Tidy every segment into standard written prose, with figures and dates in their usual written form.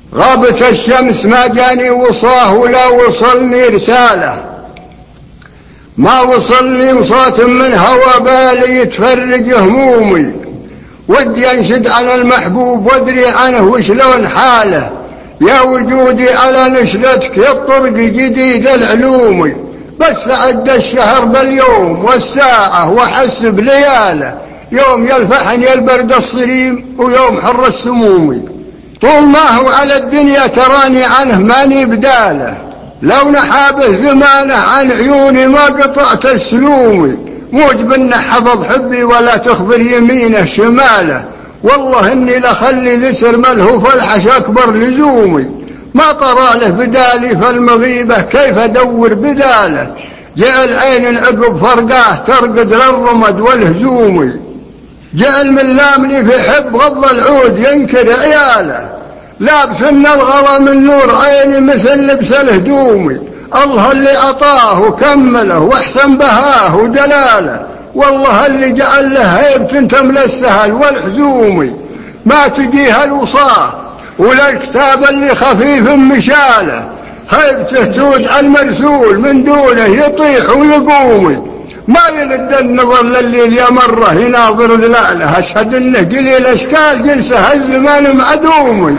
غابت الشمس ما جاني وصاه ولا وصلني رسالة، ما وصلني وصوت من هوا بالي يتفرج همومي، ودي انشد على المحبوب وادري عنه وشلون حاله، يا وجودي على نشرتك يطرق جديد العلومي، بس عد الشهر باليوم والساعة واحس بلياله، يوم يلفحني البرد الصريم ويوم حر السمومي، طول ما هو على الدنيا تراني عنه ماني بداله، لو نحابه زمانه عن عيوني ما قطعت السلومي، موجب انه حفظ حبي ولا تخبر يمينه شماله، والله اني لخلي ذسر ملهوف الحش اكبر لزومي، ما طرى له بدالي فالمغيبة كيف ادور بداله، جعل عين عقب فرقاه ترقد للرمد والهزومي، جعل من لامني في حب غض العود ينكر عياله، لابس ان الغلا من نور عيني مثل لبس الهدومي، الله اللي عطاه وكمله واحسن بهاه ودلاله، والله اللي جعل له هيبة تملى السهل والحزومي، ما تجيها الوصاه ولا الكتاب اللي خفيف مشاله، هيبته تود على المرسول من دونه يطيح ويقومي، ما يلد النظر للي يمره يناظر ذلاله، اشهد انه قليل اشكال جنسه الزمان معدومي.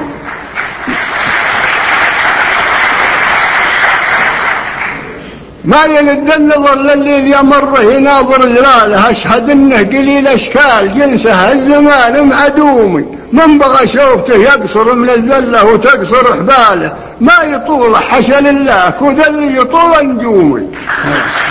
ما يلد النظر للي يمره يناظر ذلاله، اشهد انه قليل اشكال جنسه الزمان معدومي، من بغى شوفته يقصر من الذله وتقصر حباله، ما يطول حشا لله وذا اللي يطول نجومي.